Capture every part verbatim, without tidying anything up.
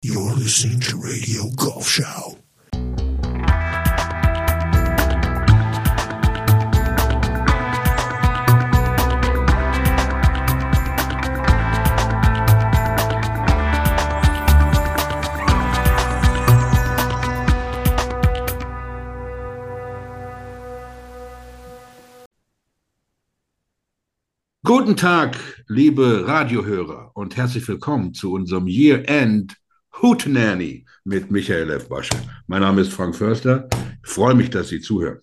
You're listening to Radio Golf Show. Guten Tag, liebe Radiohörer, und herzlich willkommen zu unserem Year-End Hootenanny mit Michael F. Basche. Mein Name ist Frank Förster. Ich freue mich, dass Sie zuhören.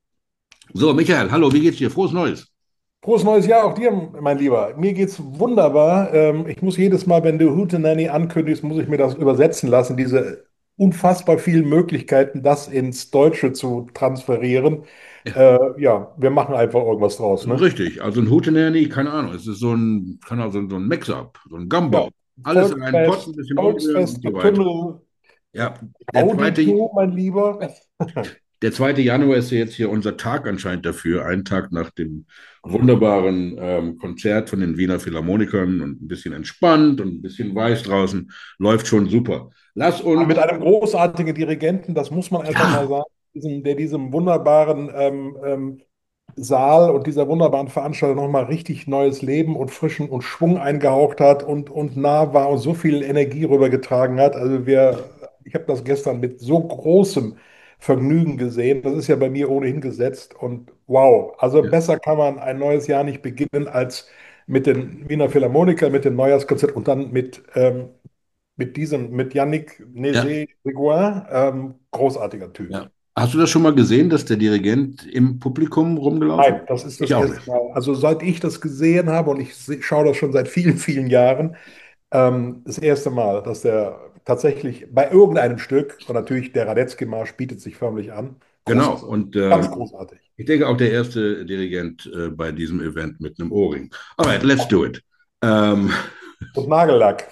So, Michael, hallo, wie geht's dir? Frohes Neues. Frohes neues Jahr auch dir, mein Lieber. Mir geht's wunderbar. Ähm, ich muss jedes Mal, wenn du Hootenanny ankündigst, muss ich mir das übersetzen lassen, diese unfassbar vielen Möglichkeiten, das ins Deutsche zu transferieren. Ja, Äh, ja, wir machen einfach irgendwas draus, ne? richtig, also ein Hootenanny, keine Ahnung, es ist so ein, keine Ahnung, so ein, so ein Mix-up, so ein Ja, Gumbo. Alles in einen Pott, Volksfest, ein bisschen umrühren und Volksfest, so weiter. Getümmel, Ja, der zweite, Auditu, mein Lieber. der zweite Januar ist ja jetzt hier unser Tag anscheinend dafür, einen Tag nach dem wunderbaren ähm, Konzert von den Wiener Philharmonikern und ein bisschen entspannt und ein bisschen weiß draußen, läuft schon super. Lass Mit uns, einem großartigen Dirigenten, das muss man einfach mal ja, sagen, diesem, der diesem wunderbaren ähm, ähm, Saal und dieser wunderbaren Veranstaltung nochmal richtig neues Leben und Frischen und Schwung eingehaucht hat und, und nah war und so viel Energie rübergetragen hat. Also wir, ich habe das gestern mit so großem Vergnügen gesehen. Das ist ja bei mir ohnehin gesetzt und wow, also ja, besser kann man ein neues Jahr nicht beginnen als mit den Wiener Philharmonikern, mit dem Neujahrskonzert und dann mit, ähm, mit diesem, mit Yannick ja, Nézet-Séguin, ähm, großartiger Typ. ja. Hast du das schon mal gesehen, dass der Dirigent im Publikum rumgelaufen Nein, ist? das ist das Ich auch erste nicht. Mal. Also seit ich das gesehen habe und ich se- schaue das schon seit vielen, vielen Jahren, ähm, das erste Mal, dass der tatsächlich bei irgendeinem Stück, und natürlich der Radetzky-Marsch bietet sich förmlich an, Genau. großartig, Und ganz ähm, großartig. ich denke auch der erste Dirigent äh, bei diesem Event mit einem Ohrring. Alright, let's do it. Ähm, Und Nagellack.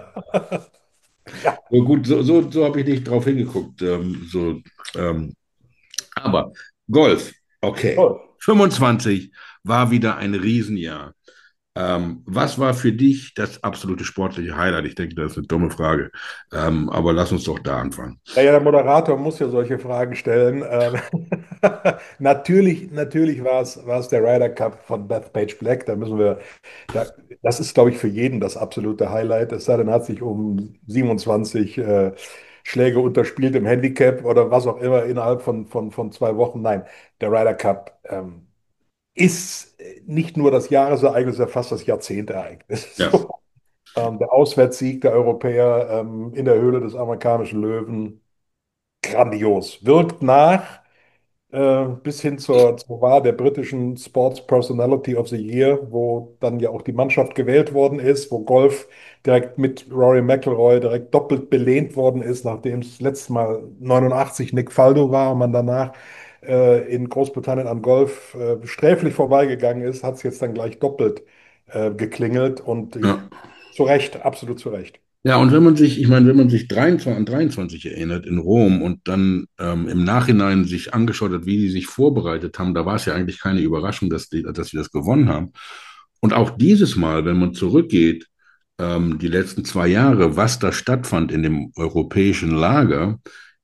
Ja, so gut, so, so, so habe ich nicht drauf hingeguckt. Ähm, so, ähm, aber Golf, okay. toll. fünfundzwanzig war wieder ein Riesenjahr. Ähm, was war für dich das absolute sportliche Highlight? Ich denke, das ist eine dumme Frage. Ähm, aber lass uns doch da anfangen. Naja, der Moderator muss ja solche Fragen stellen. Ähm, natürlich, natürlich war es, war es der Ryder Cup von Bethpage Black. Da müssen wir, da, das ist, glaube ich, für jeden das absolute Highlight. Es sei denn, er hat sich um siebenundzwanzig äh, Schläge unterspielt im Handicap oder was auch immer innerhalb von, von, von zwei Wochen. Nein, der Ryder Cup ähm, ist nicht nur das Jahresereignis, er fast das Jahrzehntereignis. Ja, So. Ähm, der Auswärtssieg der Europäer ähm, in der Höhle des amerikanischen Löwen grandios. Wirkt nach äh, bis hin zur, zur Wahl der britischen Sports Personality of the Year, wo dann ja auch die Mannschaft gewählt worden ist, wo Golf direkt mit Rory McIlroy direkt doppelt belehnt worden ist, nachdem es letztes Mal neunundachtzig Nick Faldo war und man danach äh, in Großbritannien an Golf äh, sträflich vorbeigegangen ist, hat es jetzt dann gleich doppelt äh, geklingelt und ich, ja. zu Recht, absolut zu Recht. Ja, und wenn man sich, ich meine, wenn man sich dreiundzwanzig, an dreiundzwanzig erinnert in Rom und dann ähm, im Nachhinein sich angeschaut hat, wie die sich vorbereitet haben, da war es ja eigentlich keine Überraschung, dass die, dass sie das gewonnen haben. Und auch dieses Mal, wenn man zurückgeht, ähm, die letzten zwei Jahre, was da stattfand in dem europäischen Lager,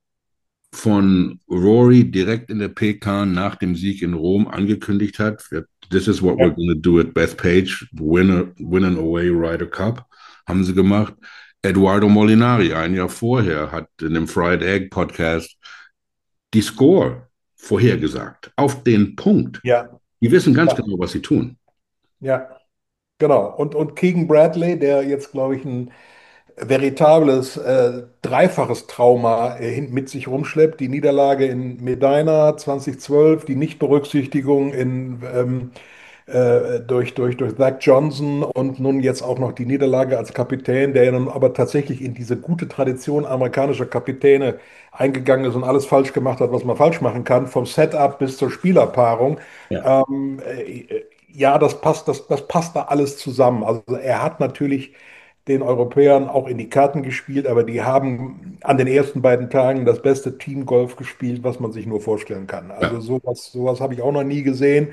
von Rory direkt in der P K nach dem Sieg in Rom angekündigt hat, This is what we're Ja, going to do at Bethpage, winner, win an away Ryder Cup, haben sie gemacht. Eduardo Molinari, ein Jahr vorher, hat in dem Fried Egg Podcast die Score vorhergesagt. Auf den Punkt. ja, Die wissen ganz ja, genau, was sie tun. ja, genau. Und, und Keegan Bradley, der jetzt, glaube ich, ein veritables äh, dreifaches Trauma äh, hin- mit sich rumschleppt. Die Niederlage in Medina zweitausendzwölf, die Nichtberücksichtigung in, ähm, äh, durch, durch, durch Zach Johnson und nun jetzt auch noch die Niederlage als Kapitän, der ja nun aber tatsächlich in diese gute Tradition amerikanischer Kapitäne eingegangen ist und alles falsch gemacht hat, was man falsch machen kann, vom Setup bis zur Spielerpaarung. Ja, Ähm, äh, ja, das passt, das, das passt da alles zusammen. Also er hat natürlich den Europäern auch in die Karten gespielt, aber die haben an den ersten beiden Tagen das beste Teamgolf gespielt, was man sich nur vorstellen kann. Also ja, sowas, sowas habe ich auch noch nie gesehen.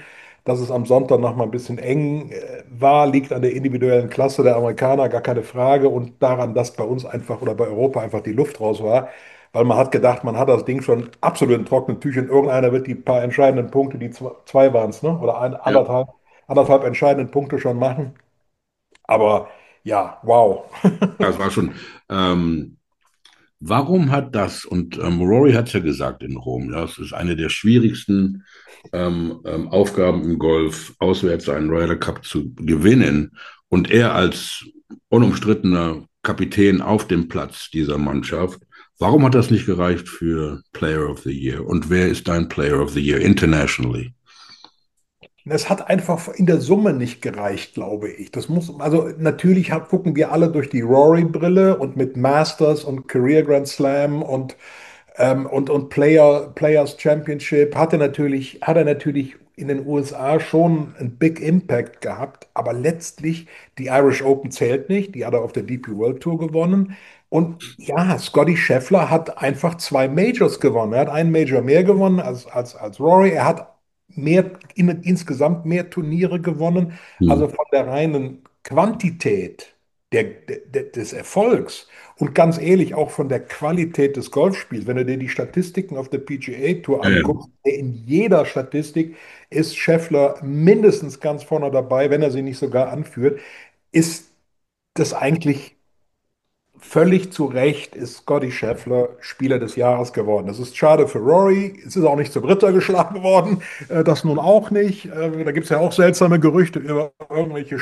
Dass es am Sonntag noch mal ein bisschen eng äh, war, liegt an der individuellen Klasse der Amerikaner, gar keine Frage, und daran, dass bei uns einfach oder bei Europa einfach die Luft raus war, weil man hat gedacht, man hat das Ding schon absolut in trockenen Tüchern. Irgendeiner wird die paar entscheidenden Punkte, die zwei, zwei waren es, ne? Oder ein, Ja. anderthalb, anderthalb entscheidenden Punkte schon machen. Aber ja, wow. Das war schon. Ähm, warum hat das, und ähm, Rory hat es ja gesagt in Rom, ja, es ist eine der schwierigsten ähm, ähm, Aufgaben im Golf, auswärts einen Ryder Cup zu gewinnen. Und er als unumstrittener Kapitän auf dem Platz dieser Mannschaft, warum hat das nicht gereicht für Player of the Year? Und wer ist dein Player of the Year internationally? Es hat einfach in der Summe nicht gereicht, glaube ich. Das muss, also natürlich hab, gucken wir alle durch die Rory-Brille und mit Masters und Career Grand Slam und, ähm, und, und Player, Players Championship hat er natürlich, hat er natürlich in den U S A schon einen Big Impact gehabt, aber letztlich die Irish Open zählt nicht, die hat er auf der D P World Tour gewonnen. Und ja, Scotty Scheffler hat einfach zwei Majors gewonnen. Er hat einen Major mehr gewonnen als, als, als Rory. Er hat mehr, in, insgesamt mehr Turniere gewonnen. Also Hm. von der reinen Quantität der, der, des Erfolgs und ganz ehrlich auch von der Qualität des Golfspiels. Wenn du dir die Statistiken auf der P G A Tour Ähm, anguckst, in jeder Statistik ist Scheffler mindestens ganz vorne dabei, wenn er sie nicht sogar anführt, ist das eigentlich völlig zu Recht ist Scotty Scheffler Spieler des Jahres geworden. Das ist schade für Rory. Es ist auch nicht zum Ritter geschlagen worden. Äh, Das nun auch nicht. Äh, Da gibt es ja auch seltsame Gerüchte über irgendwelche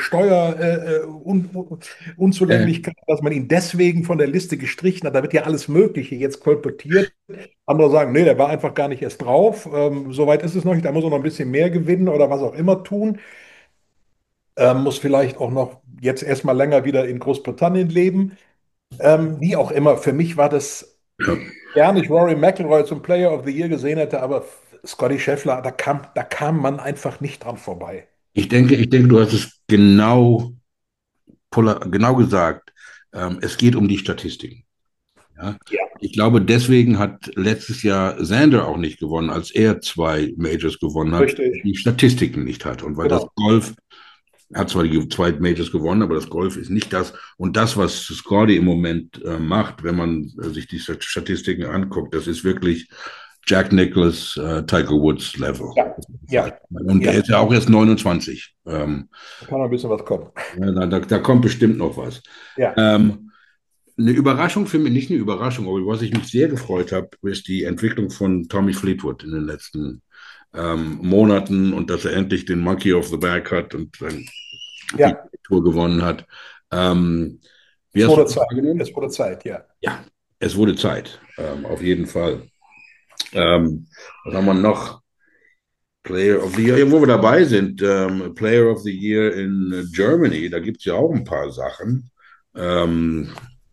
äh, Steuerunzulänglichkeiten, dass man ihn deswegen von der Liste gestrichen hat. Da wird ja alles Mögliche jetzt kolportiert. Andere sagen, nee, der war einfach gar nicht erst drauf. Ähm, Soweit ist es noch nicht. Da muss er noch ein bisschen mehr gewinnen oder was auch immer tun. Ähm, muss vielleicht auch noch jetzt erstmal länger wieder in Großbritannien leben. Ähm, wie auch immer, für mich war das, ja. gerne ich Rory McIlroy zum Player of the Year gesehen hätte, aber Scotty Scheffler, da kam, da kam man einfach nicht dran vorbei. Ich denke, ich denke, du hast es genau, genau gesagt. Ähm, es geht um die Statistiken. Ja. Ja, Ich glaube, deswegen hat letztes Jahr Xander auch nicht gewonnen, als er zwei Majors gewonnen hat, richtig. die Statistiken nicht hat. Und weil das Genau. Golf hat zwar die zwei Majors gewonnen, aber das Golf ist nicht das. Und das, was Scotty im Moment äh, macht, wenn man äh, sich die Statistiken anguckt, das ist wirklich Jack Nicklaus, äh, Tiger Woods Level. Ja, ja, Und der ja. ist ja auch erst neunundzwanzig. Ähm, Da kann noch ein bisschen was kommen. ja, da, da, da kommt bestimmt noch was. Ja, Ähm, eine Überraschung für mich, nicht eine Überraschung, aber was ich mich sehr gefreut habe, ist die Entwicklung von Tommy Fleetwood in den letzten ähm, Monaten und dass er endlich den Monkey of the Bag hat und dann die ja. Tour gewonnen hat. Ähm, wie Es hast du wurde das Zeit. wahrgenommen? Es wurde Zeit, ja. Ja, es wurde Zeit, ähm, auf jeden Fall. Ähm, was haben wir noch? Player of the Year, wo wir dabei sind, ähm, Player of the Year in Germany, da gibt es ja auch ein paar Sachen. Ähm,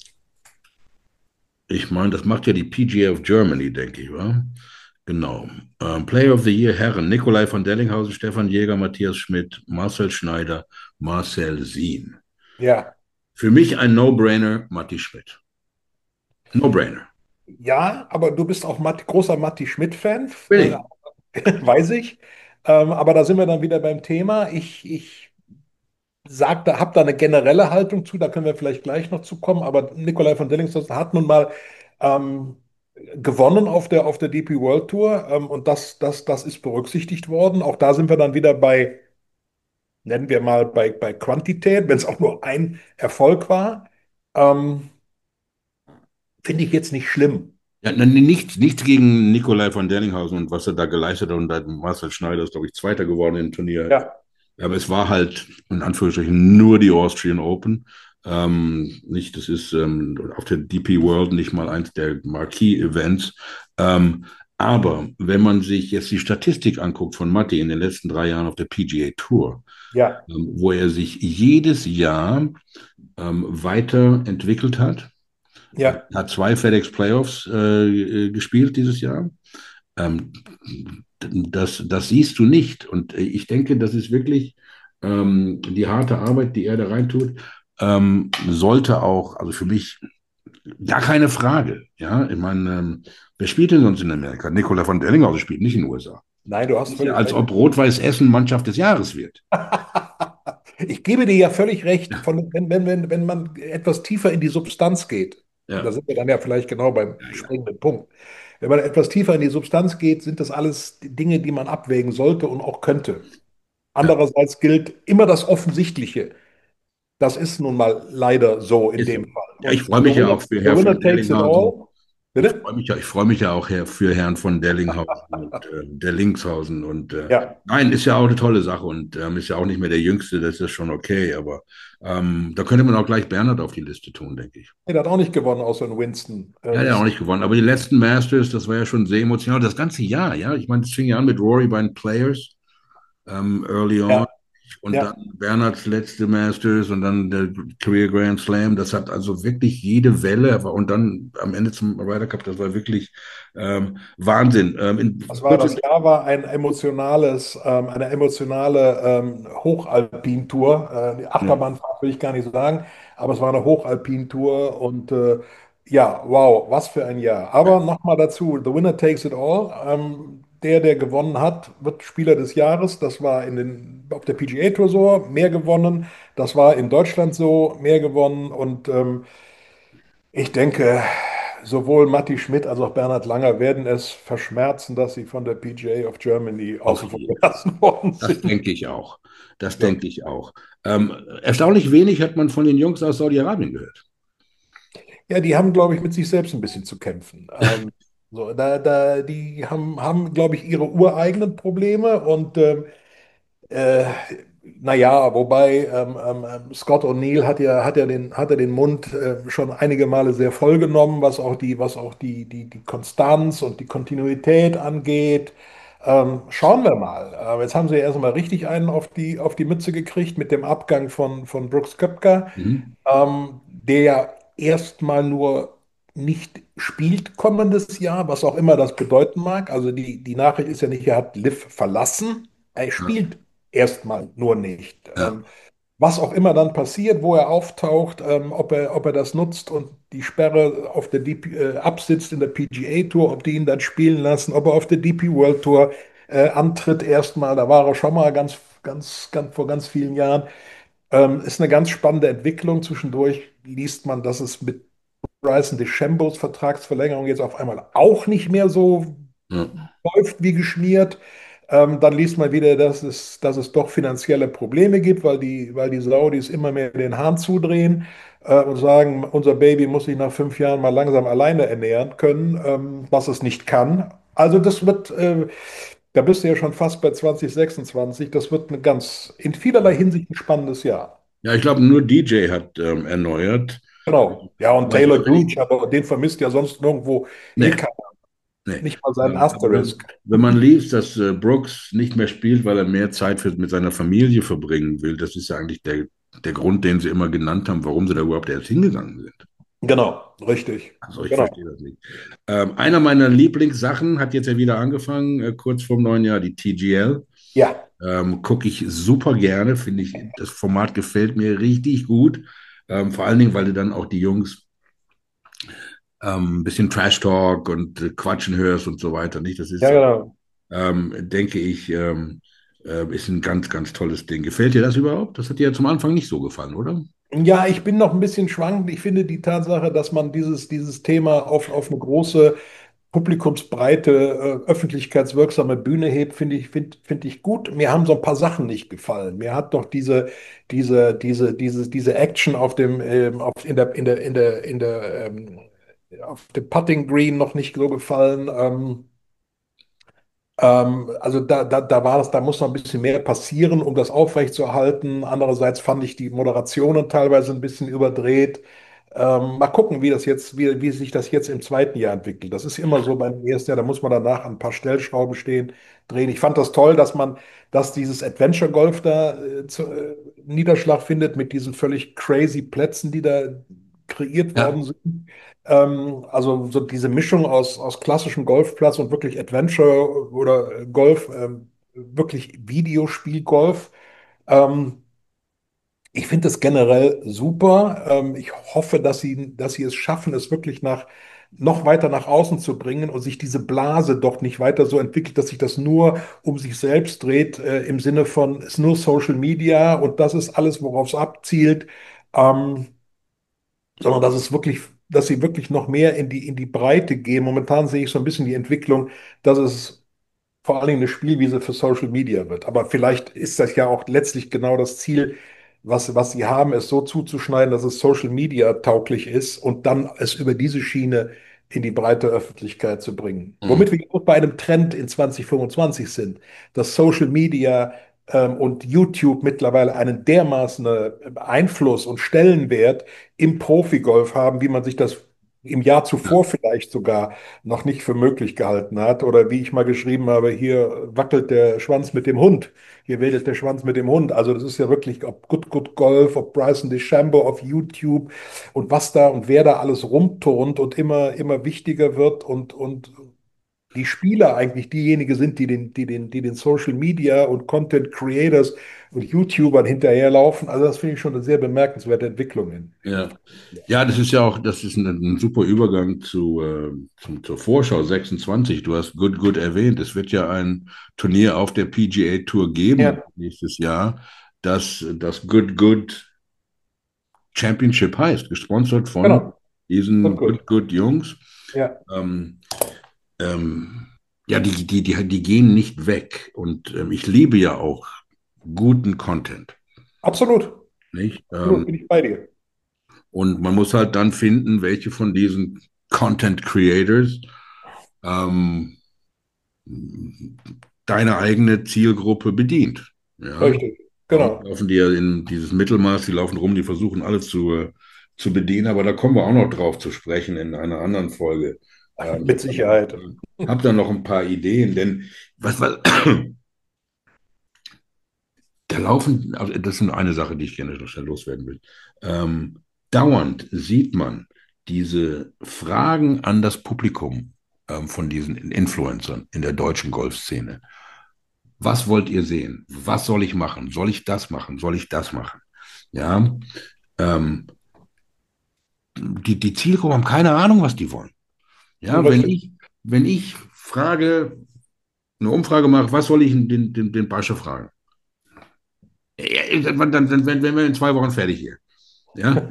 ich meine, das macht ja die P G A of Germany, denke ich, wa? Genau. Ähm, Player of the Year Herren, Nikolai von Dellinghausen, Stefan Jäger, Matthias Schmidt, Marcel Schneider, Marcel Sien. Ja, Für mich ein No-Brainer, Matti Schmidt. No-Brainer. ja, aber du bist auch Matt, großer Matti Schmidt-Fan, Bin äh, ich. weiß ich. Ähm, aber da sind wir dann wieder beim Thema. Ich, ich sag, da, hab da eine generelle Haltung zu, da können wir vielleicht gleich noch zu kommen, aber Nikolai von Dillingshausen hat nun mal ähm, gewonnen auf der, auf der D P World Tour, ähm, und das, das, das ist berücksichtigt worden. Auch da sind wir dann wieder bei, nennen wir mal bei, bei Quantität, wenn es auch nur ein Erfolg war. Ähm, Finde ich jetzt nicht schlimm. Ja, na, nichts, nichts gegen Nikolai von Dellinghausen und was er da geleistet hat. Und da Marcel Schneider ist, glaube ich, Zweiter geworden im Turnier. Ja, Aber es war halt in Anführungsstrichen nur die Austrian Open. Ähm, nicht, das ist ähm, auf der D P World nicht mal eins der Marquee-Events. Ähm, aber wenn man sich jetzt die Statistik anguckt von Matti in den letzten drei Jahren auf der P G A Tour, ja, ähm, wo er sich jedes Jahr ähm, weiterentwickelt hat, er ja, hat zwei FedEx Playoffs äh, gespielt dieses Jahr. Ähm, das, das siehst du nicht. Und ich denke, das ist wirklich ähm, die harte Arbeit, die er da reintut, ähm, sollte auch, also für mich gar keine Frage. Ja, ich meine, ähm, wer spielt denn sonst in Amerika? Nicola von Dellinghausen spielt nicht in den U S A. Nein, du hast Ist ja, völlig als recht. ob Rot-Weiß Essen Mannschaft des Jahres wird. Ich gebe dir ja völlig recht, von, wenn, wenn, wenn, wenn man etwas tiefer in die Substanz geht, und da Ja, sind wir dann ja vielleicht genau beim ja, ja. springenden Punkt. Wenn man etwas tiefer in die Substanz geht, sind das alles Dinge, die man abwägen sollte und auch könnte. Ja, Andererseits gilt immer das Offensichtliche. Das ist nun mal leider so in ist so. dem Fall. Ja, ich Und freue the mich ja winner, auch für the Herr winner von takes it Dellinghausen. all. Ich Bitte? freue mich ja, ich freue mich ja auch Herr, für Herrn von Dellinghausen und äh, der Linkshausen. Und äh, Ja. nein, ist ja auch eine tolle Sache und ähm, ist ja auch nicht mehr der Jüngste, das ist schon okay. Aber ähm, da könnte man auch gleich Bernhard auf die Liste tun, denke ich. Er hat auch nicht gewonnen, außer in Winston. Ja, Äh, der hat auch ist, nicht gewonnen. Aber die letzten Masters, das war ja schon sehr emotional. Das ganze Jahr, ja. Ich meine, das fing ja an mit Rory bei den Players, ähm, early on. ja, Und dann ja. Bernhards letzte Masters und dann der Career Grand Slam. Das hat also wirklich jede Welle. Und dann am Ende zum Ryder Cup, das war wirklich ähm, Wahnsinn. Ähm, Das in, war, kurz das in, Jahr war ein emotionales, ähm, eine emotionale ähm, Hochalpintour. Äh, die ja, Achterbahnfahrt will ich gar nicht sagen, aber es war eine Hochalpintour und äh, ja, wow, was für ein Jahr. ja, Aber nochmal dazu, the winner takes it all. Ähm, der, der gewonnen hat, wird Spieler des Jahres. Das war in den, auf der P G A Tour so, mehr gewonnen. Das war in Deutschland so, mehr gewonnen. Und ähm, ich denke, sowohl Matti Schmidt als auch Bernhard Langer werden es verschmerzen, dass sie von der P G A of Germany auf außen vor jeden Fall. gelassen worden Das sind. denke ich auch. Das Ja, denke ich auch. Ähm, erstaunlich wenig hat man von den Jungs aus Saudi-Arabien gehört. ja, die haben, glaube ich, mit sich selbst ein bisschen zu kämpfen. Ähm, so, da, da, die haben, haben, glaube ich, ihre ureigenen Probleme und ähm, Äh, naja, wobei ähm, ähm, ähm, Scott O'Neill hat ja, hat ja den, hat ja den Mund äh, schon einige Male sehr voll genommen, was auch die, was auch die, die, die Konstanz und die Kontinuität angeht. Ähm, schauen wir mal. Äh, jetzt haben sie erstmal richtig einen auf die, auf die Mütze gekriegt mit dem Abgang von, von Brooks Koepka, Mhm. ähm, der ja erstmal nur nicht spielt kommendes Jahr, was auch immer das bedeuten mag. Also die, die Nachricht ist ja nicht, er hat Liv verlassen. Er Ja, spielt erstmal nur nicht. ja, Ähm, was auch immer dann passiert, wo er auftaucht, ähm, ob er, ob er das nutzt und die Sperre auf der D P, äh, absitzt in der P G A Tour, ob die ihn dann spielen lassen, ob er auf der D P World Tour äh, antritt erstmal, da war er schon mal ganz, ganz, ganz vor ganz vielen Jahren. Ähm, ist eine ganz spannende Entwicklung. Zwischendurch liest man, dass es mit Bryson DeChambos Vertragsverlängerung jetzt auf einmal auch nicht mehr so ja, läuft wie geschmiert. Ähm, dann liest man wieder, dass es, dass es doch finanzielle Probleme gibt, weil die, weil die Saudis immer mehr den Hahn zudrehen äh, und sagen, unser Baby muss sich nach fünf Jahren mal langsam alleine ernähren können, ähm, was es nicht kann. Also das wird, äh, da bist du ja schon fast bei zwanzig sechsundzwanzig, das wird ein ganz, in vielerlei Hinsicht ein spannendes Jahr. ja, ich glaube, nur D J hat ähm, erneuert. Genau. Ja, und Aber ich Taylor glaube, wenn ich, Gooch, aber den vermisst ja sonst nirgendwo eh nee, keiner, nee. nicht mal seinen Ähm, aber wenn, Asterisk. wenn man liest, dass äh, Brooks nicht mehr spielt, weil er mehr Zeit für, mit seiner Familie verbringen will, das ist ja eigentlich der, der Grund, den sie immer genannt haben, warum sie da überhaupt erst hingegangen sind. Genau, richtig. Also ich Genau. verstehe das nicht. Ähm, einer meiner Lieblingssachen hat jetzt ja wieder angefangen, äh, kurz vorm neuen Jahr, die T G L. Ja. Ähm, gucke ich super gerne, finde ich, das Format gefällt mir richtig gut. Ähm, vor allen Dingen, weil du dann auch die Jungs ähm, ein bisschen Trash Talk und äh, Quatschen hörst und so weiter. Nicht? Das Ja, ist, genau. ähm, denke ich, ähm, äh, ist ein ganz, ganz tolles Ding. Gefällt dir das überhaupt? Das hat dir ja zum Anfang nicht so gefallen, oder? Ja, ich bin noch ein bisschen schwankend. Ich finde die Tatsache, dass man dieses, dieses Thema auf, auf eine große, publikumsbreite, äh, öffentlichkeitswirksame Bühne hebt, finde ich, find, find ich gut. Mir haben so ein paar Sachen nicht gefallen. Mir hat doch diese, diese, diese, diese, diese Action auf dem, ähm, auf, in der, in der, in der, in der, ähm, auf dem Putting Green noch nicht so gefallen. Ähm, Ähm, also da, da, da war das, da muss noch ein bisschen mehr passieren, um das aufrechtzuerhalten. Andererseits fand ich die Moderationen teilweise ein bisschen überdreht. Ähm, mal gucken, wie das jetzt, wie, wie sich das jetzt im zweiten Jahr entwickelt. Das ist immer so beim ersten Jahr, da muss man danach an ein paar Stellschrauben stehen, drehen. Ich fand das toll, dass man, dass dieses Adventure Golf da äh, zu, äh, Niederschlag findet mit diesen völlig crazy Plätzen, die da kreiert worden Ja. sind. Ähm, also so diese Mischung aus, aus klassischem Golfplatz und wirklich Adventure oder Golf, ähm, wirklich Videospiel-Golf. Ähm, ich finde es generell super. Ähm, ich hoffe, dass sie, dass sie es schaffen, es wirklich nach, noch weiter nach außen zu bringen und sich diese Blase doch nicht weiter so entwickelt, dass sich das nur um sich selbst dreht, äh, im Sinne von, es ist nur Social Media und das ist alles, worauf es abzielt, ähm, sondern dass es wirklich, dass sie wirklich noch mehr in die, in die Breite gehen. Momentan sehe ich so ein bisschen die Entwicklung, dass es vor allen Dingen eine Spielwiese für Social Media wird. Aber vielleicht ist das ja auch letztlich genau das Ziel, was, was sie haben, es so zuzuschneiden, dass es Social Media tauglich ist und dann es über diese Schiene in die breite Öffentlichkeit zu bringen. Mhm. Womit wir auch bei einem Trend in zwanzig fünfundzwanzig sind, dass Social Media ähm, und YouTube mittlerweile einen dermaßen äh, Einfluss und Stellenwert im Profigolf haben, wie man sich das im Jahr Ja, zuvor vielleicht sogar noch nicht für möglich gehalten hat. Oder wie ich mal geschrieben habe, hier wackelt der Schwanz mit dem Hund. Hier wedelt der Schwanz mit dem Hund. Also das ist ja wirklich, ob Good Good Golf, ob Bryson DeChambeau auf YouTube und was da und wer da alles rumturnt und immer, immer wichtiger wird und, und die Spieler eigentlich diejenigen sind, die den, die den, die den Social Media und Content Creators und YouTubern hinterherlaufen. Also das finde ich schon eine sehr bemerkenswerte Entwicklung in, in ja. Ja, das ist ja auch, das ist ein, ein super Übergang zu, äh, zum, zur Vorschau sechsundzwanzig. Du hast Good Good erwähnt. Es wird ja ein Turnier auf der P G A Tour geben ja, nächstes Jahr, das das Good Good Championship heißt, gesponsert von genau. Gut, diesen gut. Good Good Jungs. Ja, Ähm, ähm, ja, die, die, die, die gehen nicht weg. Und ähm, ich liebe ja auch guten Content, absolut. nicht? Ähm, Absolut, bin ich bei dir. und man muss halt dann finden, welche von diesen Content Creators ähm, deine eigene Zielgruppe bedient. Ja, Richtig, bei uns genau. laufen die ja in dieses Mittelmaß, die laufen rum, die versuchen alles zu, äh, zu bedienen, aber da kommen wir auch noch drauf zu sprechen in einer anderen Folge. Ähm, ich Mit habe da, noch ein Sicherheit. paar- hab da noch ein paar Ideen, denn was, was, da laufen, also das ist eine Sache, die ich gerne noch schnell loswerden will. Ähm, dauernd sieht man diese Fragen an das Publikum ähm, von diesen Influencern in der deutschen Golfszene. Was wollt ihr sehen? Was soll ich machen? Soll ich das machen? Soll ich das machen? Ja, ähm, die, die Zielgruppen haben keine Ahnung, was die wollen. Ja, wenn Richtig. ich, wenn ich frage, eine Umfrage mache, was soll ich den, den, den Basche fragen? Ja, dann, dann, dann wären wir in zwei Wochen fertig hier. Ja,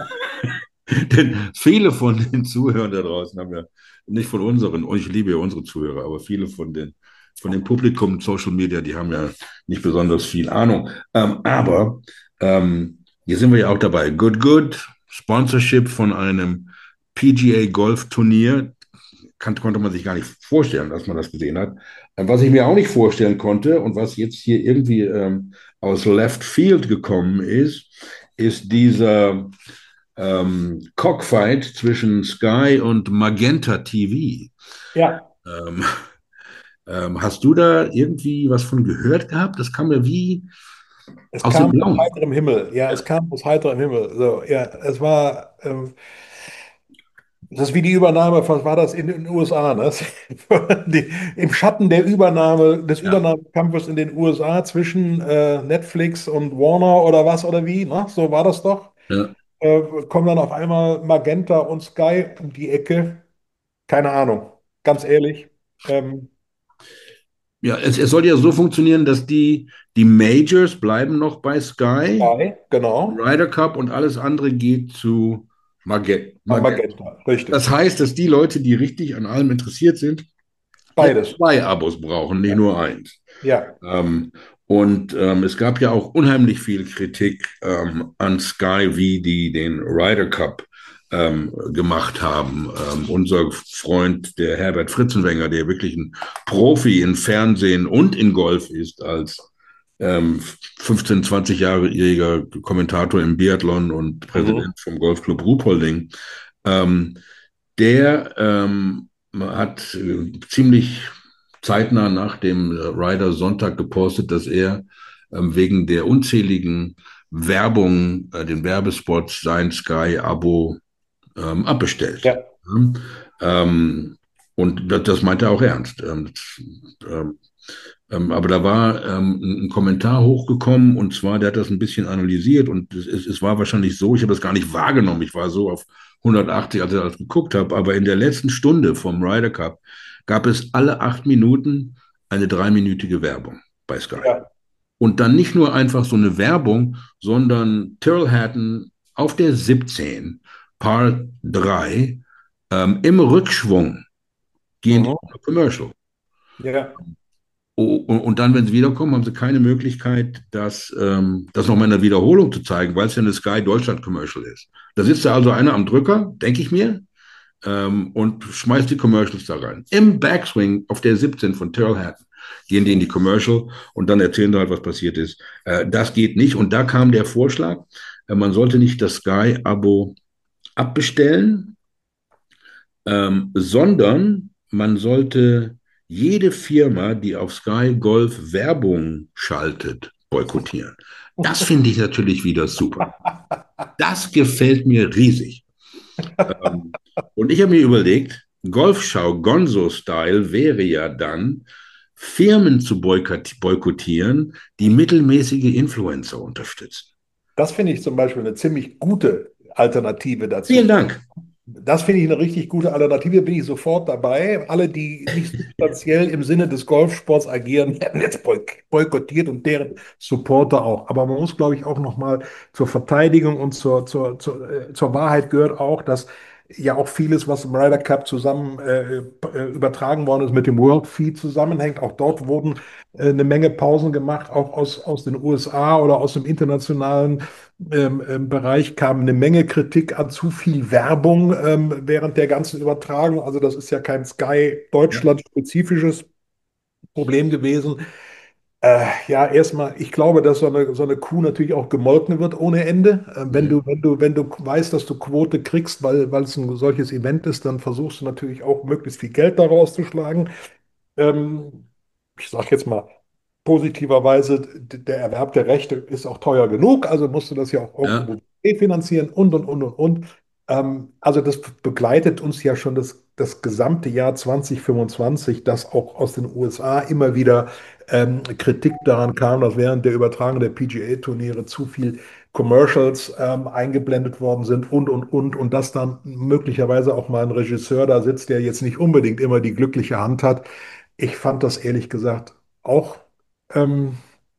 denn viele von den Zuhörern da draußen haben ja nicht von unseren, und ich liebe ja unsere Zuhörer, aber viele von den, von dem Publikum Social Media, die haben ja nicht besonders viel Ahnung. Ähm, aber ähm, hier sind wir ja auch dabei. Good Good, Sponsorship von einem P G A Golf Turnier. Kann, konnte man sich gar nicht vorstellen, dass man das gesehen hat. Ähm, was ich mir auch nicht vorstellen konnte und was jetzt hier irgendwie ähm, aus Left Field gekommen ist, ist dieser ähm, Cockfight zwischen Sky und Magenta T Ja, V. Ähm, ähm, hast du da irgendwie was von gehört gehabt? Das kam ja wie es aus dem kam aus Blauen. heiterem Himmel. Ja, es kam aus heiterem Himmel. So, ja, es war, ähm, das ist wie die Übernahme, was war das in den U S A, ne? Die, im Schatten der Übernahme, des Ja, Übernahmekampfes in den U S A zwischen äh, Netflix und Warner oder was oder wie, ne? So war das doch. ja. Äh, kommen dann auf einmal Magenta und Sky um die Ecke. Keine Ahnung, ganz ehrlich. Ähm, Ja, es, es soll ja so funktionieren, dass die, die Majors bleiben noch bei Sky, Sky, genau. Ryder Cup und alles andere geht zu Maget An Magenta. Magenta, richtig. Das heißt, dass die Leute, die richtig an allem interessiert sind, jetzt Beides. zwei Abos brauchen, nicht Ja. nur eins. Ja. Ähm, und ähm, es gab ja auch unheimlich viel Kritik ähm, an Sky, wie die den Ryder Cup ähm, gemacht haben. Ähm, unser Freund, der Herbert Fritzenwenger, der wirklich ein Profi in Fernsehen und in Golf ist, als ähm, fünfzehn, zwanzig-jähriger Kommentator im Biathlon und Mhm. Präsident vom Golfclub Ruhpolding, ähm, der ähm, hat äh, ziemlich zeitnah nach dem äh, Ryder Sonntag gepostet, dass er ähm, wegen der unzähligen Werbung, äh, den Werbespots, sein Sky-Abo ähm, abbestellt. Ja. Ähm, und das, das meint er auch ernst. Ähm, das, ähm, ähm, aber da war ähm, ein, ein Kommentar hochgekommen und zwar, der hat das ein bisschen analysiert und es, es, es war wahrscheinlich so, ich habe das gar nicht wahrgenommen, ich war so auf hundertachtzig, als ich das geguckt habe, aber in der letzten Stunde vom Ryder Cup gab es alle acht Minuten eine dreiminütige Werbung bei Sky. Ja. Und dann nicht nur einfach so eine Werbung, sondern Tyrrell Hatton auf der siebzehn, Par drei, ähm, im Rückschwung gehen die Mhm. auf Commercial. Ja. Oh, und, und dann, wenn sie wiederkommen, haben sie keine Möglichkeit, das, ähm, das nochmal in der Wiederholung zu zeigen, weil es ja eine Sky Deutschland Commercial ist. Da sitzt da also einer am Drücker, denke ich mir, ähm, und schmeißt die Commercials da rein. Im Backswing auf der siebzehn von Tyrrell Hatton gehen die in die Commercial und dann erzählen sie halt, was passiert ist. Äh, das geht nicht. Und da kam der Vorschlag, äh, man sollte nicht das Sky-Abo abbestellen, ähm, sondern man sollte jede Firma, die auf Sky Golf Werbung schaltet, boykottieren. Das finde ich natürlich wieder super. Das gefällt mir riesig. Ähm, und ich habe mir überlegt, Golfschau Gonzo-Style wäre ja dann, Firmen zu boykottieren, die mittelmäßige Influencer unterstützen. Das finde ich zum Beispiel eine ziemlich gute Alternative dazu. Vielen Dank. Das finde ich eine richtig gute Alternative, bin ich sofort dabei. Alle, die nicht substanziell im Sinne des Golfsports agieren, werden jetzt boyk- boykottiert und deren Supporter auch. Aber man muss, glaube ich, auch nochmal zur Verteidigung und zur, zur, zur, äh, zur Wahrheit gehört auch, dass ja auch vieles, was im Ryder Cup zusammen äh, äh, übertragen worden ist, mit dem World Feed zusammenhängt. Auch dort wurden äh, eine Menge Pausen gemacht, auch aus, aus den U S A oder aus dem internationalen ähm, ähm, Bereich kam eine Menge Kritik an zu viel Werbung ähm, während der ganzen Übertragung. Also das ist ja kein Sky Ja, Deutschland-spezifisches Problem gewesen. Äh, ja, erstmal, ich glaube, dass so eine, so eine Kuh natürlich auch gemolken wird ohne Ende. Äh, wenn du, mhm. wenn du, wenn du weißt, dass du Quote kriegst, weil, weil es ein solches Event ist, dann versuchst du natürlich auch möglichst viel Geld daraus zu schlagen. Ähm, Ich sage jetzt mal positiverweise, d- der Erwerb der Rechte ist auch teuer genug, also musst du das ja auch Ja, irgendwo refinanzieren und, und, und, und, und. Ähm, also das begleitet uns ja schon das, das gesamte Jahr zwanzig fünfundzwanzig, dass auch aus den U S A immer wieder ähm, Kritik daran kam, dass während der Übertragung der P G A-Turniere zu viel Commercials ähm, eingeblendet worden sind und, und, und. Und dass dann möglicherweise auch mal ein Regisseur da sitzt, der jetzt nicht unbedingt immer die glückliche Hand hat. Ich fand das ehrlich gesagt auch, ähm,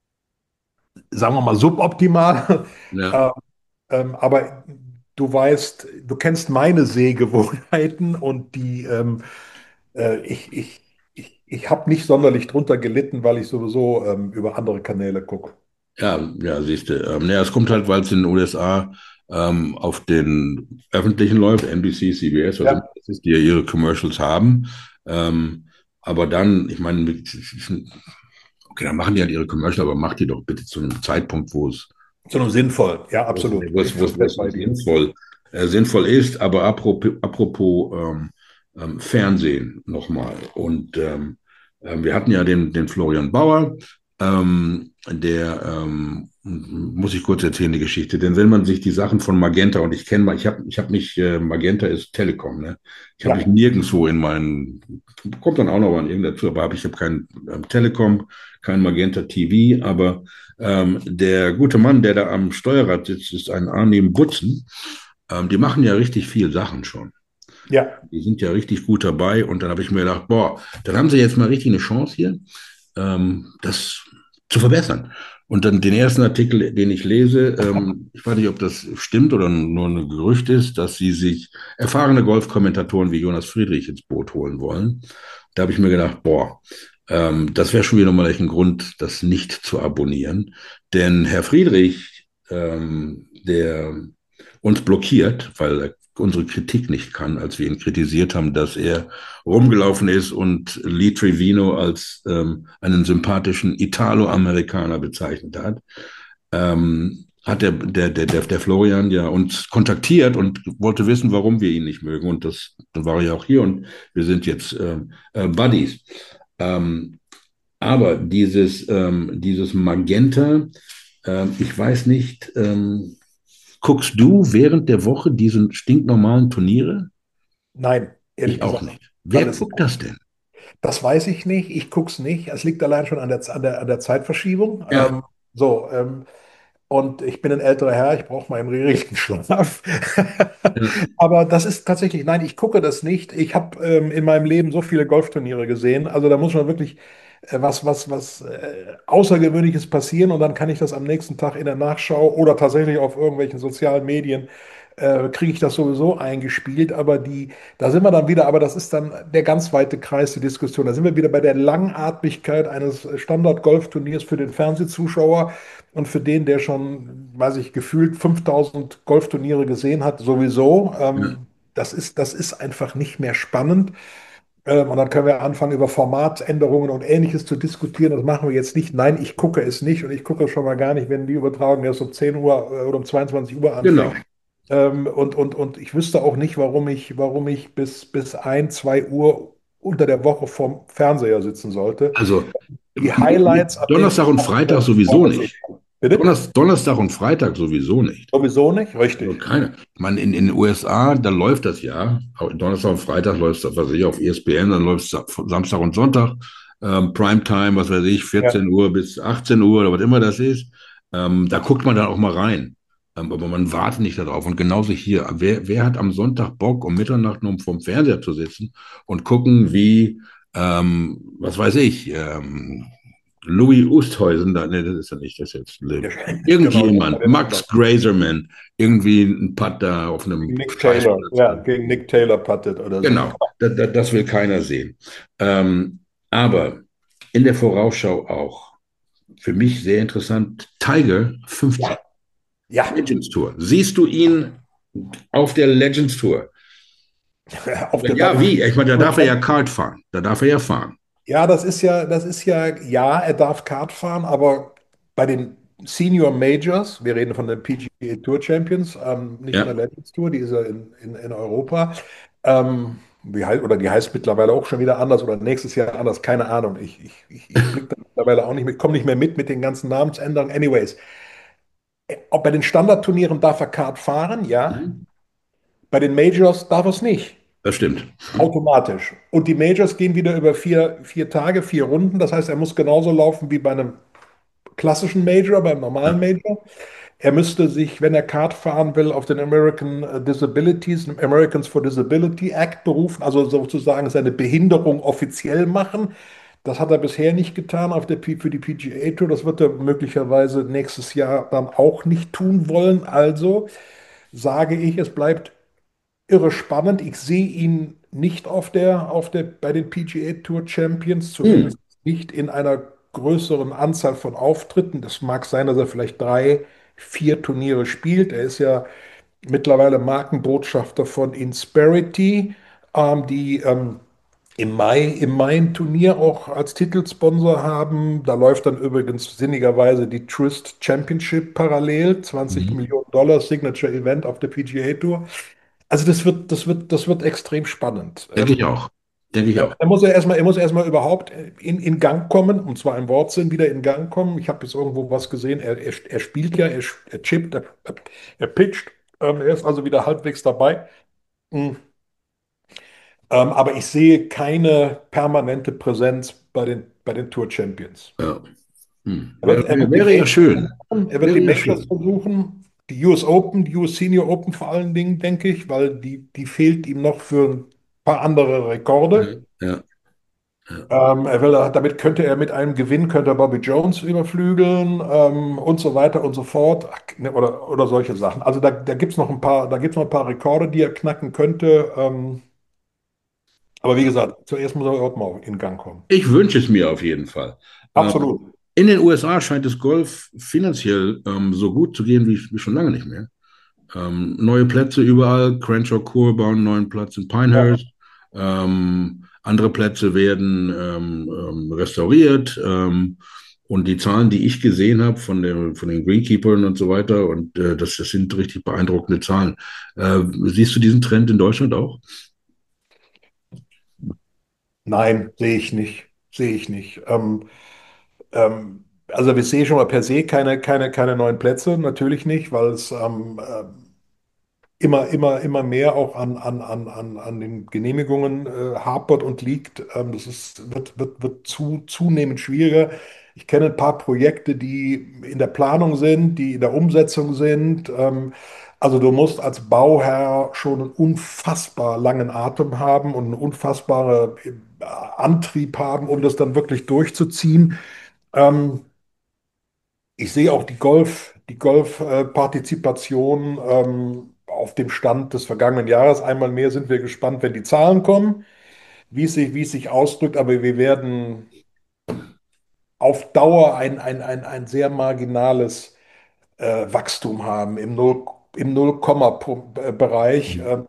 sagen wir mal, suboptimal. ja. Äh, ähm, aber du weißt, du kennst meine Sehgewohnheiten und die, ähm, äh, ich, ich, ich, ich habe nicht sonderlich drunter gelitten, weil ich sowieso ähm, über andere Kanäle gucke. Ja, ja, siehst du. Ähm, naja, es kommt halt, weil es in den U S A ähm, auf den öffentlichen läuft, N B C, C B S, was immer Ja, das ist, die ja ihre Commercials haben. Ähm, aber dann, ich meine, mit- okay, dann machen die halt ihre Commercials, aber macht die doch bitte zu einem Zeitpunkt, wo es, zu einem sinnvoll. Ja, wo es, absolut. wo Bin es, ich wo es, wo es komplett bei dir. sinnvoll, äh, sinnvoll ist. Aber apropos, apropos ähm, ähm, Fernsehen nochmal. Und ähm, ähm, wir hatten ja den, den Florian Bauer, ähm, der, ähm, muss ich kurz erzählen, die Geschichte. Denn wenn man sich die Sachen von Magenta, und ich kenne mal, ich habe ich hab mich, äh, Magenta ist Telekom, ne? Ich habe mich Ja, nirgendwo in meinen, kommt dann auch noch mal irgend dazu, aber hab, ich habe kein ähm, Telekom, kein Magenta T V, aber ähm, der gute Mann, der da am Steuerrad sitzt, ist ein Arnim Butzen. Ähm, die machen ja richtig viel Sachen schon. ja, Die sind ja richtig gut dabei. Und dann habe ich mir gedacht, boah, dann haben sie jetzt mal richtig eine Chance hier, ähm, das zu verbessern. Und dann den ersten Artikel, den ich lese, ähm, ich weiß nicht, ob das stimmt oder nur ein Gerücht ist, dass sie sich erfahrene Golfkommentatoren wie Jonas Friedrich ins Boot holen wollen. Da habe ich mir gedacht, boah, ähm, das wäre schon wieder mal ein Grund, das nicht zu abonnieren. Denn Herr Friedrich, ähm, der uns blockiert, weil er unsere Kritik nicht kann, als wir ihn kritisiert haben, dass er rumgelaufen ist und Lee Trevino als ähm, einen sympathischen Italo-Amerikaner bezeichnet hat, ähm, hat der, der, der, der Florian ja uns kontaktiert und wollte wissen, warum wir ihn nicht mögen. Und das, dann war er ja auch hier und wir sind jetzt äh, äh, Buddies. Ähm, aber dieses, ähm, dieses Magenta, ähm, ich weiß nicht, ähm, guckst du während der Woche diese stinknormalen Turniere? nein, ehrlich Ich auch gesagt, nicht. Wer alles. guckt das denn? Das weiß ich nicht. Ich gucke es nicht. Es liegt allein schon an der, an der, an der Zeitverschiebung. Ja, Ähm, so, ähm, Und ich bin ein älterer Herr, ich brauche meinen regelmäßigen Schlaf. Ja, Aber das ist tatsächlich, nein, ich gucke das nicht. Ich habe ähm, in meinem Leben so viele Golfturniere gesehen. Also da muss schon wirklich äh, was, was, was äh, Außergewöhnliches passieren und dann kann ich das am nächsten Tag in der Nachschau oder tatsächlich auf irgendwelchen sozialen Medien äh, kriege ich das sowieso eingespielt. Aber die, da sind wir dann wieder, aber das ist dann der ganz weite Kreis der Diskussion. Da sind wir wieder bei der Langatmigkeit eines Standard-Golfturniers für den Fernsehzuschauer. Und für den, der schon, weiß ich, gefühlt fünftausend Golfturniere gesehen hat, sowieso, ja. ähm, das ist, das ist einfach nicht mehr spannend. Ähm, und dann können wir anfangen, über Formatänderungen und Ähnliches zu diskutieren. Das machen wir jetzt nicht. Nein, ich gucke es nicht und ich gucke es schon mal gar nicht, wenn die Übertragung erst um zehn Uhr äh, oder um zweiundzwanzig Uhr Genau. anfängt. Ähm, und, und, und ich wüsste auch nicht, warum ich, warum ich bis, bis ein, zwei Uhr unter der Woche vorm Fernseher sitzen sollte. Also Die Highlights, an denen Donnerstag ich und Freitag sowieso sehen nicht. kann. Bitte? Donnerstag, Donnerstag und Freitag sowieso nicht. Sowieso nicht, Also richtig. keine. Ich meine, in, in den U S A, da läuft das ja. Donnerstag und Freitag läuft es, was weiß ich, auf E S P N, dann läuft es Samstag und Sonntag. Ähm, Primetime, was weiß ich, Ja, vierzehn Uhr bis achtzehn Uhr oder was immer das ist. Ähm, da guckt man dann auch mal rein. Ähm, aber man wartet nicht darauf. Und genauso hier. Wer, wer hat am Sonntag Bock, um Mitternacht nur vorm Fernseher zu sitzen und gucken, wie, ähm, was weiß ich, ähm, Louis Oosthuizen, da, nee, das ist ja nicht, das ist jetzt der, genau, der bei irgendjemand, den Max anderen. Grazerman, irgendwie ein Putt da auf einem Gegen Nick Taylor, Scheißplatz. ja, gegen Nick Taylor puttet oder so. Genau, da, da, das will keiner sehen. Ähm, aber in der Vorausschau auch, für mich sehr interessant, Tiger fünfzig, Ja, ja, Legends Tour. Siehst du ihn auf der Legends Tour? auf der, bei Ja, den wie? Ich meine, da darf er ja Kart fahren. Da darf er ja fahren. Ja, das ist ja, das ist ja, ja, er darf Kart fahren, aber bei den Senior Majors, wir reden von den P G A Tour Champions, ähm, nicht von Ja, der Legends Tour, die ist ja in, in, in Europa. Ähm, wie heißt, oder die heißt mittlerweile auch schon wieder anders oder nächstes Jahr anders, keine Ahnung. Ich, ich, ich, ich blicke da mittlerweile auch nicht mit, komme nicht mehr mit mit den ganzen Namensänderungen. Anyways, auch bei den Standardturnieren darf er Kart fahren, ja. mhm, Bei den Majors darf er es nicht. das stimmt. Automatisch. Und die Majors gehen wieder über vier, vier Tage, vier Runden. Das heißt, er muss genauso laufen wie bei einem klassischen Major, beim normalen Ja. Major. Er müsste sich, wenn er Kart fahren will, auf den American äh, Disabilities, Americans for Disability Act berufen, also sozusagen seine Behinderung offiziell machen. Das hat er bisher nicht getan auf der, P- für die P G A Tour. Das wird er möglicherweise nächstes Jahr dann auch nicht tun wollen. Also sage ich, es bleibt irre spannend. Ich sehe ihn nicht auf der, auf der, bei den P G A Tour Champions, Hm. zumindest nicht in einer größeren Anzahl von Auftritten. Das mag sein, dass er vielleicht drei, vier Turniere spielt. Er ist ja mittlerweile Markenbotschafter von Insperity, ähm, die ähm, im Mai, im Mai ein Turnier auch als Titelsponsor haben. Da läuft dann übrigens sinnigerweise die Trust Championship parallel, zwanzig Mhm. Millionen Dollar Signature Event auf der P G A Tour. Also das wird, das wird, das wird extrem spannend. Denke ich Ähm, auch. Denke ich ja, auch. er muss ja erstmal, er muss erstmal überhaupt in, in Gang kommen, und zwar im Wortsinn wieder in Gang kommen. Ich habe jetzt irgendwo was gesehen. Er, er, er spielt ja, er, er chippt, er, er pitcht. Ähm, er ist also wieder halbwegs dabei. Mhm. Ähm, aber ich sehe keine permanente Präsenz bei den, bei den Tour Champions. Ja. Hm. Er wird, er Wäre, wird die wäre ja Majors schön. versuchen, er wird Wäre die ja Majors schön. versuchen, die U S Open, die U S Senior Open vor allen Dingen, denke ich, weil die, die fehlt ihm noch für ein paar andere Ja, Rekorde. ja, ja. Ähm, er will, damit könnte er mit einem Gewinn, könnte er Bobby Jones überflügeln ähm, und so weiter und so fort. Ach, ne, Oder, oder solche Sachen. Also da, da gibt es noch ein paar, da gibt's noch ein paar Rekorde, die er knacken könnte. Ähm, aber wie gesagt, zuerst muss er überhaupt mal in Gang kommen. Ich wünsche es mir auf jeden Fall. Ähm, Absolut. in den U S A scheint es Golf finanziell ähm, so gut zu gehen wie, wie schon lange nicht mehr. Ähm, neue Plätze überall. Crenshaw Court bauen einen neuen Platz in Ja. Pinehurst. Ähm, andere Plätze werden ähm, ähm, restauriert. Ähm, und die Zahlen, die ich gesehen habe von, der, von den Greenkeepern und so weiter, und äh, das, das sind richtig beeindruckende Zahlen. Äh, siehst du diesen Trend in Deutschland auch? Nein, sehe ich nicht. Sehe ich nicht. Ähm, ähm, also wir sehen schon mal per se keine, keine, keine neuen Plätze, natürlich nicht, weil es ähm, ähm, immer, immer, immer mehr auch an, an, an, an, an den Genehmigungen äh, hapert und liegt. Ähm, das ist, wird, wird, wird zu, zunehmend schwieriger. Ich kenne ein paar Projekte, die in der Planung sind, die in der Umsetzung sind. Ähm, also du musst als Bauherr schon einen unfassbar langen Atem haben und einen unfassbaren äh, Antrieb haben, um das dann wirklich durchzuziehen. Ähm, Ich sehe auch die Golf, die Golf-Partizipation ähm, auf dem Stand des vergangenen Jahres. Einmal mehr sind wir gespannt, wenn die Zahlen kommen, wie es sich, wie es sich ausdrückt, aber wir werden auf Dauer ein, ein, ein, ein sehr marginales äh, Wachstum haben im Null, im Null-Komma-Bereich. Äh,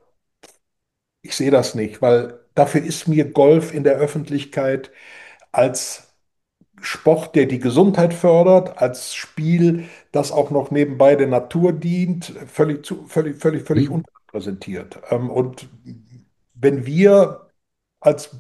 ich sehe das nicht, weil dafür ist mir Golf in der Öffentlichkeit als Sport, der die Gesundheit fördert, als Spiel, das auch noch nebenbei der Natur dient, völlig, zu, völlig, völlig, völlig Hm? unterrepräsentiert. Ähm, und wenn wir als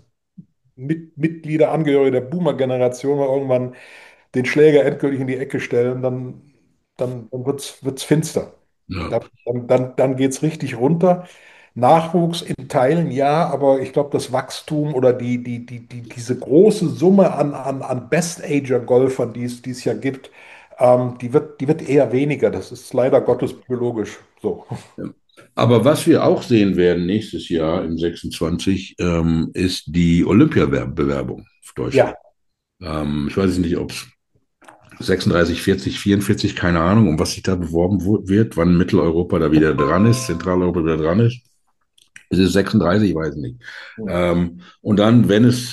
Mit Mitglieder, Angehörige der Boomer-Generation mal irgendwann den Schläger endgültig in die Ecke stellen, dann, dann, dann wird es wird's finster. Ja. Dann, dann, dann, dann geht es richtig runter. Nachwuchs in Teilen ja, aber ich glaube, das Wachstum oder die, die, die, die, diese große Summe an, an, an Best-Ager-Golfern, die es, die es ja gibt, ähm, die wird, die wird eher weniger. Das ist leider Gottes biologisch so. Ja. Aber was wir auch sehen werden nächstes Jahr im sechsundzwanzig, ähm, ist die Olympiabewerbung für Deutschland. Ja, Ähm, ich weiß nicht, ob es sechsunddreißig, vierzig, vierundvierzig, keine Ahnung, um was sich da beworben wo- wird, wann Mitteleuropa da wieder dran ist, Zentraleuropa wieder dran ist. Es ist sechsunddreißig, ich weiß nicht. Ähm, und dann, wenn es,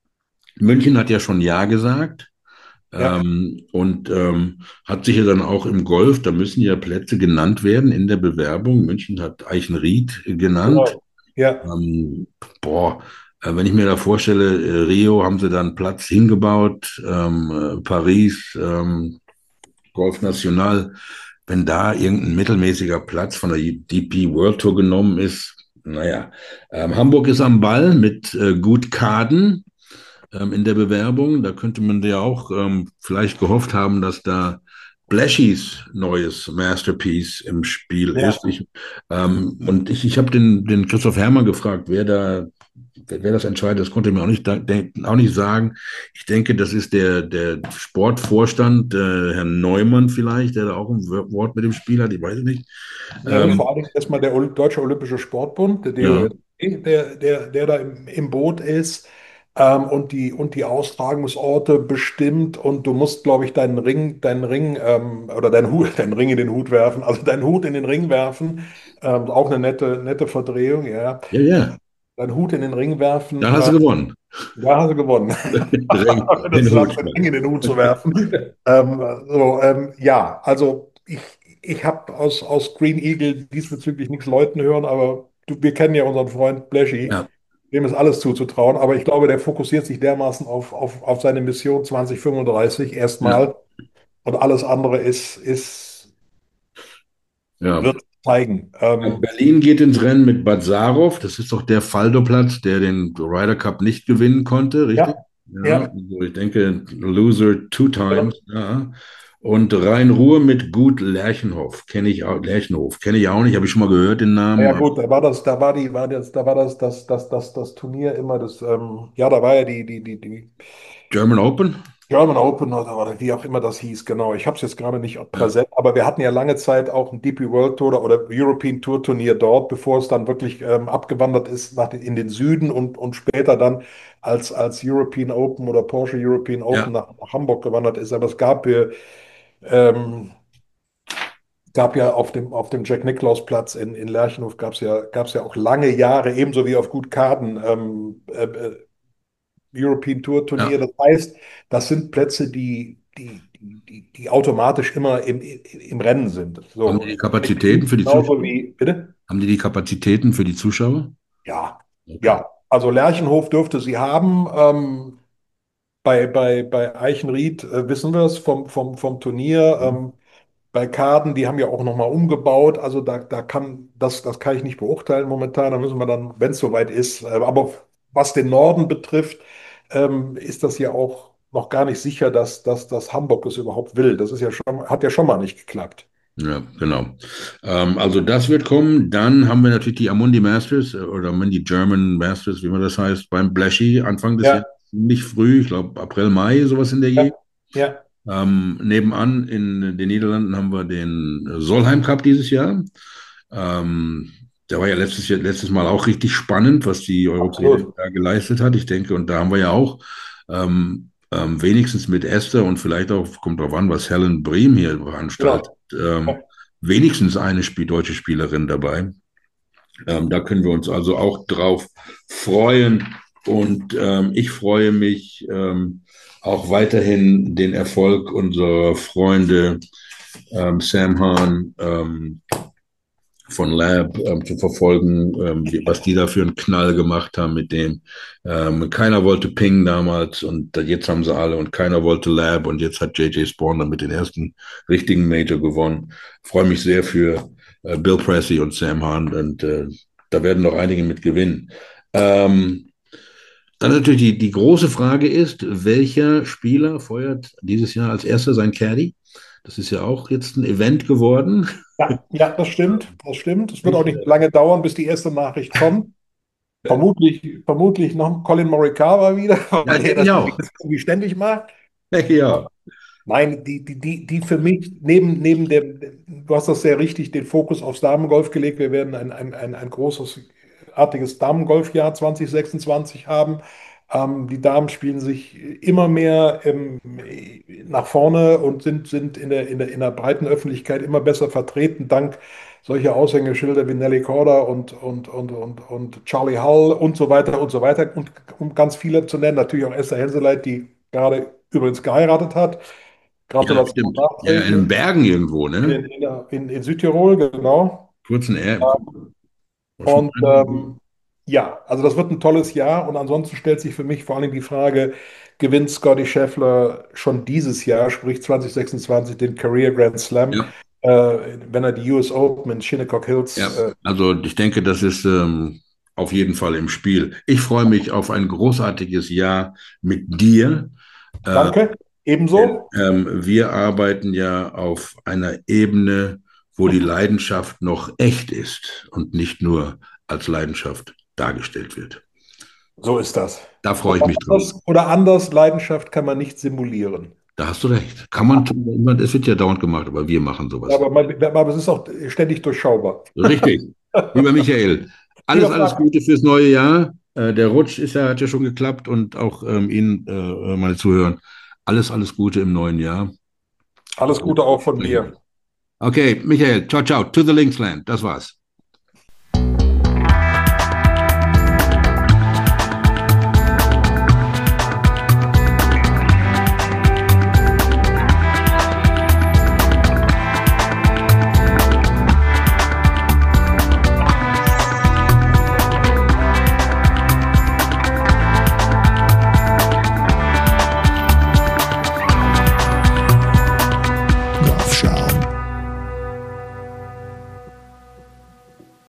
München hat ja schon Ja gesagt, ja, ähm, und ähm, hat sich ja dann auch im Golf, da müssen ja Plätze genannt werden in der Bewerbung. München hat Eichenried genannt. genau. Ja, Ähm, boah, äh, wenn ich mir da vorstelle, äh, Rio haben sie da einen Platz hingebaut, ähm, äh, Paris, ähm, Golf National, wenn da irgendein mittelmäßiger Platz von der D P World Tour genommen ist, naja. Ähm, Hamburg ist am Ball mit äh, Gut Kaden ähm, in der Bewerbung. Da könnte man ja auch ähm, vielleicht gehofft haben, dass da Blashys neues Masterpiece im Spiel ja. ist. Ich, ähm, und ich, ich habe den, den Christoph Herrmann gefragt, wer da, wer, wer das entscheidet. Das konnte er mir auch nicht, auch nicht sagen. Ich denke, das ist der, der Sportvorstand, äh, Herr Neumann vielleicht, der da auch ein Wort mit dem Spiel hat. Ich weiß es nicht. Ja, und vor Ähm, allen Dingen erstmal der Ol- Deutsche Olympische Sportbund, der ja, D O S B, der, der, der da im, im Boot ist ähm, und die, und die Austragungsorte bestimmt. Und du musst, glaube ich, deinen Ring, deinen Ring ähm, oder deinen Hut, deinen Ring in den Hut werfen, also deinen Hut in den Ring werfen. Ähm, auch eine nette, nette Verdrehung, ja. ja, ja. Deinen Hut in den Ring werfen, Da hast äh, du gewonnen. da hast du gewonnen. Den, Wenn du den es Hut sagst, den Ring in schmeißen. den Hut zu werfen. Ähm, so, ähm, ja, also ich, ich habe aus, aus Green Eagle diesbezüglich nichts Leuten hören, aber du, wir kennen ja unseren Freund Blashy, Ja, dem ist alles zuzutrauen, aber ich glaube, der fokussiert sich dermaßen auf, auf, auf seine Mission zwanzig fünfunddreißig ja, erstmal und alles andere ist, ist, ja. wird zeigen. Ähm, Berlin geht ins Rennen mit Bazarov. Das ist doch der Faldo-Platz, der den Ryder Cup nicht gewinnen konnte, richtig? ja, Ja, ja, also ich denke, Loser two genau. times. Ja. Und Rhein-Ruhr mit Gut Lerchenhof. Kenne ich auch, Lerchenhof. Kenne ich auch nicht, habe ich schon mal gehört, den Ja Namen. gut, da war das, da war die, war das, da war das, das, das, das, das Turnier immer das, ähm, ja, da war ja die, die, die, die German Open? German Open oder, oder wie auch immer das hieß, genau. Ich habe es jetzt gerade nicht Ja, präsent, aber wir hatten ja lange Zeit auch ein D P World Tour oder European Tour Turnier dort, bevor es dann wirklich ähm, abgewandert ist nach den, in den Süden und, und später dann als, als European Open oder Porsche European Open ja. nach, nach Hamburg gewandert ist. Aber es gab hier, ähm, gab ja auf dem, auf dem Jack Nicklaus Platz in, in Lerchenhof gab es ja, gab's ja auch lange Jahre, ebenso wie auf Gut Karten, ähm, äh, äh, European Tour Turnier. Ja. Das heißt, das sind Plätze, die, die, die, die, die automatisch immer im, im Rennen sind. Haben So, die die in Kapazitäten Berlin für die genauso Zuschauer? wie, bitte? Haben die die Kapazitäten für die Zuschauer? Ja, Okay. ja. Also Lerchenhof dürfte sie haben. Ähm, bei, bei, bei Eichenried äh, wissen wir es vom, vom, vom Turnier. Mhm. Ähm, Bei Kaden, die haben ja auch nochmal umgebaut. Also da, da kann, das, das kann ich nicht beurteilen momentan. Da müssen wir dann, wenn es soweit ist. Äh, Aber was den Norden betrifft, ähm, ist das ja auch noch gar nicht sicher, dass, dass, dass Hamburg es überhaupt will. Das ist ja schon, hat ja schon mal nicht geklappt. Ja, genau. Ähm, also das wird kommen. Dann haben wir natürlich die Amundi Masters äh, oder Amundi German Masters, wie man das heißt, beim Blashy Anfang des Jahres, Ja, nicht früh, ich glaube April, Mai, sowas in der ja, Gegend. Ja, Ähm, nebenan in den Niederlanden haben wir den Solheim Cup dieses Jahr. Ähm, der war ja letztes Jahr, letztes Mal auch richtig spannend, was die Europäerin absolut. da geleistet hat. Ich denke, und da haben wir ja auch ähm, ähm, wenigstens mit Esther und vielleicht auch, kommt drauf an, was Helen Bream hier veranstaltet, Genau. ähm, Ja. wenigstens eine Spiel, deutsche Spielerin dabei. Ähm, da können wir uns also auch drauf freuen. Und ähm, ich freue mich ähm, auch weiterhin den Erfolg unserer Freunde ähm, Sam Hahn ähm, von Lab ähm, zu verfolgen, ähm, wie, was die da für einen Knall gemacht haben mit dem. Ähm, keiner wollte Ping damals und jetzt haben sie alle und keiner wollte Lab und jetzt hat J J Spawn damit den ersten richtigen Major gewonnen. Freue mich sehr für äh, Bill Pressey und Sam Hahn und äh, da werden noch einige mit gewinnen. Ähm, dann natürlich die, die große Frage ist, welcher Spieler feuert dieses Jahr als erster sein Caddy? Das ist ja auch jetzt ein Event geworden. Ja, ja, das stimmt. Das stimmt. Es wird auch Ich, nicht lange dauern, bis die erste Nachricht kommt. äh, Vermutlich, vermutlich noch Colin Morikawa wieder, ja, weil er denke das ich auch. irgendwie ständig macht. Denke ich auch. Nein, die, die, die, die für mich, neben, neben dem, du hast das sehr richtig, den Fokus aufs Damengolf gelegt. Wir werden ein, ein, ein, ein großes, artiges Damengolfjahr zwanzig sechsundzwanzig haben. Ähm, die Damen spielen sich immer mehr ähm, nach vorne und sind, sind in der, in der, in der breiten Öffentlichkeit immer besser vertreten, dank solcher Aushängeschilder wie Nelly Korda und, und, und, und, und Charlie Hull und so weiter und so weiter. Und um ganz viele zu nennen, natürlich auch Esther Henseleit, die gerade übrigens geheiratet hat. Ja, Gratulation stimmt. Ja, in den nachträglich. Bergen irgendwo, ne? In, in, in, in Südtirol, genau. Kurzen R. Schon Und ein- ähm, ja, also das wird ein tolles Jahr. Und ansonsten stellt sich für mich vor allem die Frage, gewinnt Scotty Scheffler schon dieses Jahr, sprich zwanzig sechsundzwanzig, den Career Grand Slam, Ja, äh, wenn er die U S Open in Shinnecock Hills. ja. Äh, Also ich denke, das ist ähm, auf jeden Fall im Spiel. Ich freue mich auf ein großartiges Jahr mit dir. Äh, danke, denn, ebenso. ähm, wir arbeiten ja auf einer Ebene, wo die Leidenschaft noch echt ist und nicht nur als Leidenschaft dargestellt wird. So ist das. Da freue ich Oder mich drauf. anders, oder anders, Leidenschaft kann man nicht simulieren. Da hast du recht. Kann man tun. Es wird ja dauernd gemacht, aber wir machen Ja, sowas. aber, man, aber es ist auch ständig durchschaubar. Richtig. Lieber Michael, alles, Lieber alles Frank, Gute fürs neue Jahr. Äh, der Rutsch ist ja, hat ja schon geklappt und auch ähm, Ihnen äh, mal zuhören. Alles, alles Gute im neuen Jahr. alles Gute auch von Sprechen wir. mir. Okay, Michael, ciao, ciao. To the Linksland. Das war's.